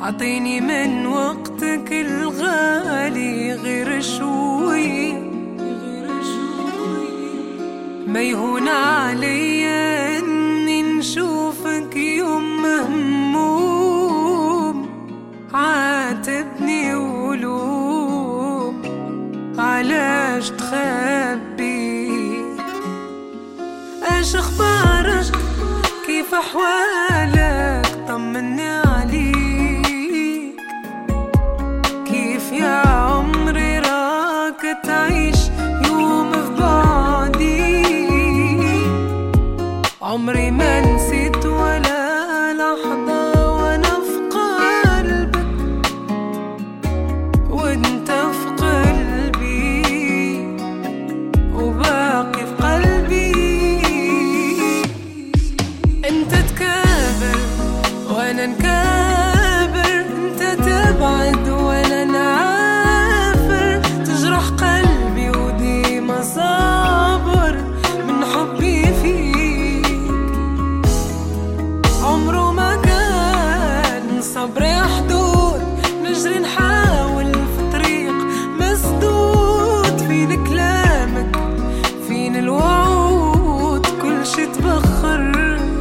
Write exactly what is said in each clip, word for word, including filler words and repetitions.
عطيني من وقتك الغالي غير شوي، ما يهون علي اني نشوفك يوم مهموم، عاتبني ولوم علاش تخبي. ايش اخبارك؟ كيف احوالك؟ طمني عليك. كيف يا عمري راك تعيش يوم في بعدي؟ عمري ما نسيت ولا لحظة وانا في قلبك، وانت في قلبي وباقي في قلبي. انت تكابر وانا نكابر، انت تبعد وانا نعافر، تجرح قلبي وديما صابر من حبي فيك. عمره ما كان صبري حدود، نجري نحاول في طريق مسدود، فين كلامك فين الوعود، كل شي تبخر.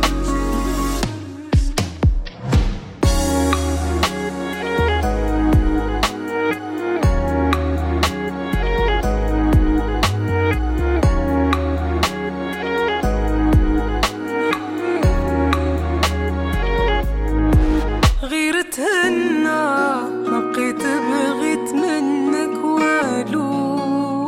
تهنى بقيت بغيت منك والو،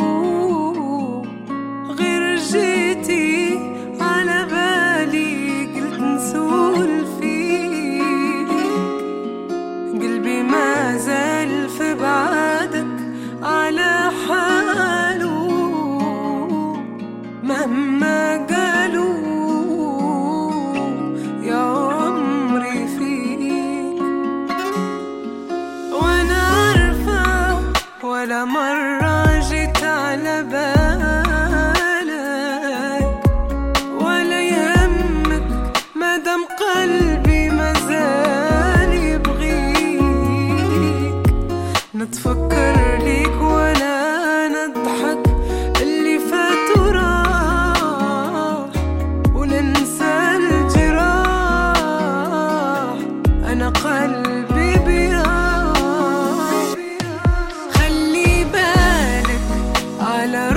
غير جيتي على بالي قلت نسول فيك. قلبي ما زال في بعدك على حاله، مهما قالوا يا عمري فيك. ولا مرة جيت على بالك ولا يهمك، مادام قلبي مازال يبغيك. نتفكر ليك ولا نضحك، اللي فات وراح وننسى الجراح. أنا قلبي بيراح على